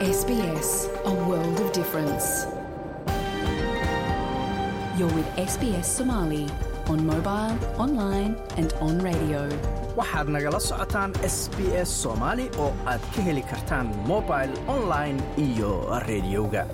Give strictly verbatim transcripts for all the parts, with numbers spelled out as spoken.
S B S, a world of difference. You're with S B S Somali on mobile, online and on radio. waxaad nagala socotaan S B S Somali oo aad ka heli kartaan mobile, online iyo radioga.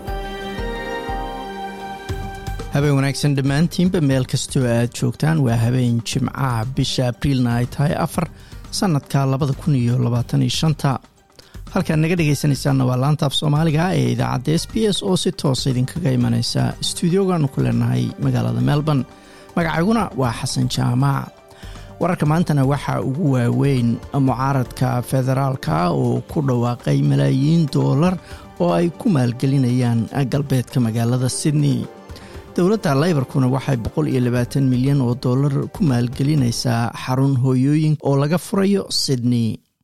habeen wanaagsan dhammaantiinba meel kastoo aad joogtaan. waa habeen jimcaha bisha abriilna ay tahay afar sanadka labada kun iyo labaatan iyo shanta. halkaad naga dhegaysanaysaanna waa laanta af soomaaliga ee idaacadda S B S oo si toosa idinkaga imanaysa stuudiogaanu ku leenahay magaalada Melbourne. magacayguna waa xasan jaamac. wararka maantana waxaa ugu waaweyn mucaaradka federaalka oo ku dhawaaqay malaayiin doolar oo ay ku maalgelinayaan galbeedka magaalada Sydney. dowladda Labour-kuna waxay boqol iyo labaatan milyan oo doolar ku maalgelinaysaa xarun hooyooyin oo laga furayo Sydney.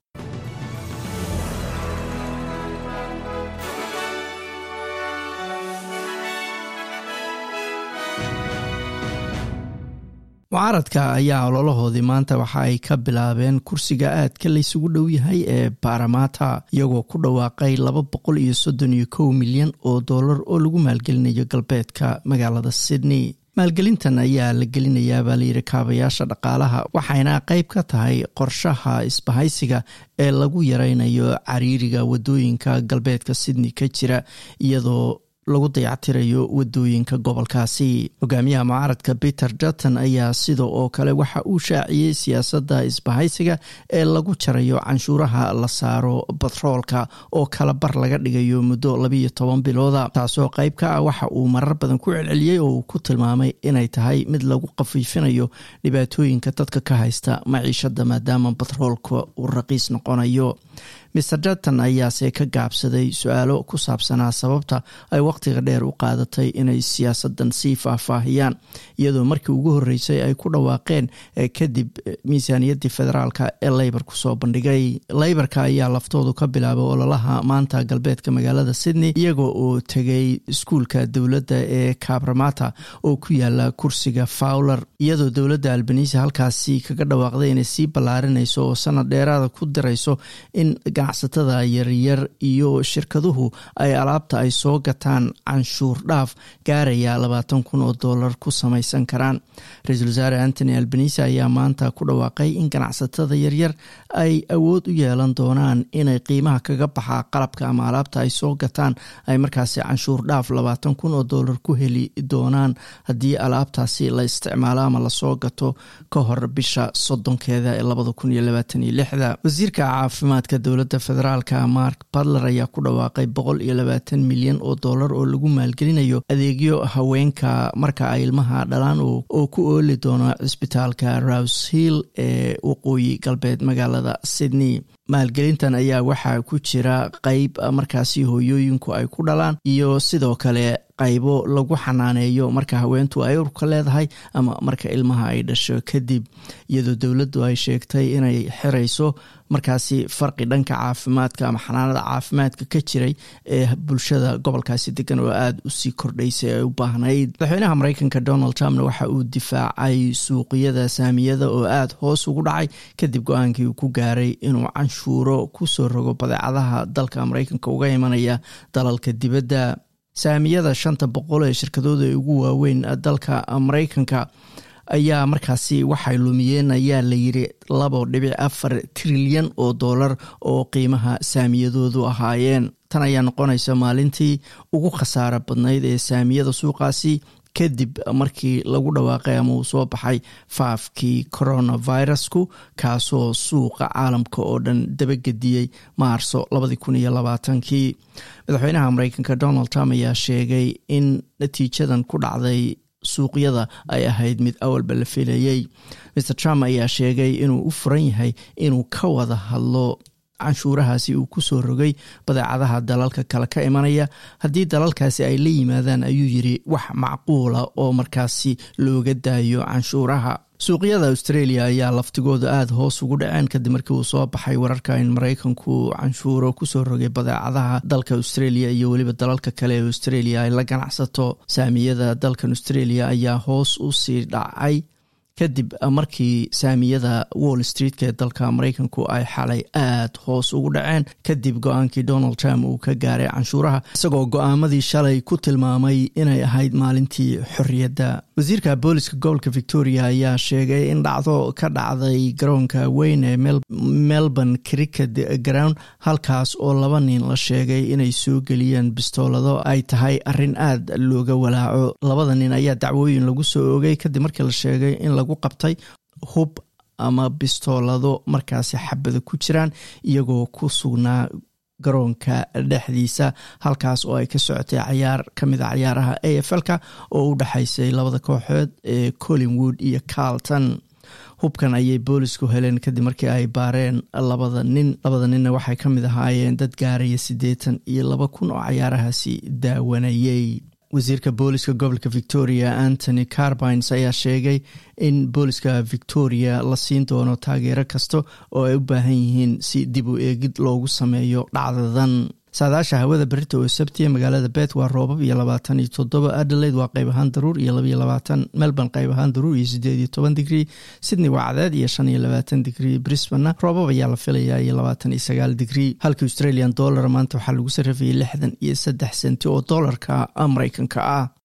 mucaaradka ayaa ololahoodii maanta waxa ay ka bilaabeen kursiga aadka laysugu dhow yahay ee Parramatta, iyagoo ku dhawaaqay laba boqol iyo soddon iyo kow milyan oo doolar oo lagu maalgelinayo galbeedka magaalada Sydney. maalgelintan ayaa la gelinayaa baa layidhi kaabayaasha dhaqaalaha, waxayna qayb ka tahay qorshaha isbahaysiga ee lagu yaraynayo cariiriga wadooyinka galbeedka Sydney ka jira, iyadoo lagu dayactirayo wadooyinka gobolkaasi. hogaamiyaha mucaaradka Peter Dutton ayaa sidoo oo kale waxa uu shaaciyey siyaasadda isbahaysiga ee lagu jarayo canshuuraha la saaro batroolka oo kala bar laga dhigayo muddo labiyo toban bilooda, taasoo qayb ka ah waxa uu marar badan ku celceliyey oo uu ku tilmaamay inay tahay mid lagu qafiifinayo dhibaatooyinka dadka ka haysta maciishada maadaama batroolka uu raqiis noqonayo. mister Dutton ayaase ka gaabsaday su-aalo ku saabsanaa sababta ay waqtiga dheer u qaadatay inay siyaasadan sii faahfaahiyaan, iyadoo markii ugu horreysay ay ku dhawaaqeen kadib miisaaniyaddii federaalka ee Labour ku soo bandhigay. Labourka ayaa laftoodu ka bilaabay ololaha maanta galbeedka magaalada Sydney, iyagoo oo tegay iskuulka dowladda ee Parramatta oo ku yaala kursiga Fowler, iyadoo dowladda Albanese halkaasi kaga dhawaaqday inay sii ballaarinayso oo sanad dheeraada ku dirayso in ganacsatada yaryar iyo shirkaduhu ay alaabta ay soo gataan canshuur dhaaf gaaraya labaatan kun oo doolar ku samaysan karaan. ra-iisul wasaare Anthony Albanese ayaa maanta ku dhawaaqay in ganacsatada yaryar ay awood u yeelan doonaan inay qiimaha kaga baxa qalabka ama alaabta ay soo gataan ay markaasi canshuur dhaaf labaatan kun oo doolar ku heli doonaan haddii alaabtaasi la isticmaalo ama lasoo gato ka hor bisha soddonkeeda ee labada kun iyo labaatan iyo lixda. wasiirka caafimaadka dowladda federaalka Mark Butler ayaa ku dhawaaqay boqol iyo labaatan milyan oo doolar oo lagu maalgelinayo adeegyo haweenka marka ay ilmaha dhalaan oo ku ooli doona cisbitaalka Rouse Hill ee waqooyi galbeed magaalada Sydney. maalgelintan ayaa waxaa ku jira qayb markaasi hooyooyinku ay ku dhalaan iyo sidoo kale qaybo lagu xanaaneeyo marka haweentu ay urka leedahay ama marka ilmaha ay dhasho kadib, iyadoo dowladdu ay sheegtay inay xirayso markaasi farqi dhanka caafimaadka ama xanaanada caafimaadka ka jiray ee bulshada gobolkaasi degan oo aada u sii kordhaysay ay u baahnayd. madaxweynaha Mareykanka Donald Trumpna waxa uu difaacay suuqyada saamiyada oo aada hoos ugu dhacay kadib go-aankii uu ku gaaray inuu canshuuro ku soo rogo badeecadaha dalka Mareykanka uga imanaya dalalka dibadda. saamiyada shanta boqol ee shirkadooda ugu waaweyn dalka Mareykanka ayaa markaasi waxay lumiyeen ayaa la yiri laba dhibic afar trilyan oo doolar oo qiimaha saamiyadoodu ahaayeen. tan ayaa noqonaysa maalintii ugu khasaaro badnayd ee saamiyada suuqaasi kadib markii lagu dhawaaqay ama uu soo baxay faafkii coronavirusku, kaasoo suuqa caalamka oo dhan dabagediyey maarso labada kun iyo labaatankii. madaxweynaha Mareykanka Donald Trump ayaa sheegay in natiijadan ku dhacday suuqyada ay ahayd mid awalba la filayay. mister Trump ayaa sheegay inuu u furan yahay inuu ka wada hadlo canshuurahaasi uu ku soo rogay badeecadaha dalalka kale ka imanaya haddii dalalkaasi ay la yimaadaan, ayuu yiri wax macquula oo markaasi looga daayo canshuuraha. suuqyada Australia ayaa laftigooda aada hoos ugu dhaceen kadib markii uu soo baxay wararka in Mareykanku canshuuro ku soo rogay badeecadaha dalka Australia iyo weliba dalalka kale ee Australia ay la ganacsato. saamiyada dalkan Australia ayaa hoos u sii dhacay kadib markii saamiyada Wall Street ee dalka Mareykanku ay xalay aad hoos ugu dhaceen kadib go'aankii Donald Trump uu ka gaaray canshuuraha isagoo go'aamadii shalay ku tilmaamay inay ahayd maalintii xorriyadda. Wasiirka booliska gobolka Victoria ayaa sheegay in dhacdo ka dhacday garoonka weyn ee Melbourne Cricket Ground halkaas oo laba nin la sheegay inay soo geliyeen bistoolado ay tahay arrin aad looga walaaco. Labada nin ayaa dacwooyin lagu soo oogay kadib markii la sheegay in lagu qabtay hub ama bistoolado markaasi xabada ku jiraan iyagoo ku sugnaa garoonka dhexdiisa halkaas oo ay ka socotay ciyaar kamid ah ciyaaraha A F L-ka oo u dhaxaysay labada kooxood ee Collingwood iyo Carlton. hubkan ayay boolisku heleen kadib markii ay baareen labada nin labada ninna waxay kamid ahaayeen dad gaaraya siddeetan iyo laba kun oo ciyaarahaasi daawanayay. wasiirka booliska gobolka Victoria Anthony Carbines ayaa sheegay in booliska Victoria la siin doono taageero kasta oo ay u baahan yihiin si dib u eegid loogu sameeyo dhacdadan. saadaasha hawada berito oo sabtiya magaalada Perth waa roobab iyo labaatan iyo toddoba, Adelaide waa qayb ahaan daruur iyo laba iyo labaatan, Melbourne qayb ahaan daruur iyo siddeed iyo toban digrii, Sydney waa cadeed iyo shan iyo labaatan digrii, Brisbane roobab ayaa la filayaa iyo labaatan iyo sagaal digrii. halka Australian dollar maanta waxaa lagu sarrifayay lixdan iyo saddex senti oo dollarka Mareykanka ah.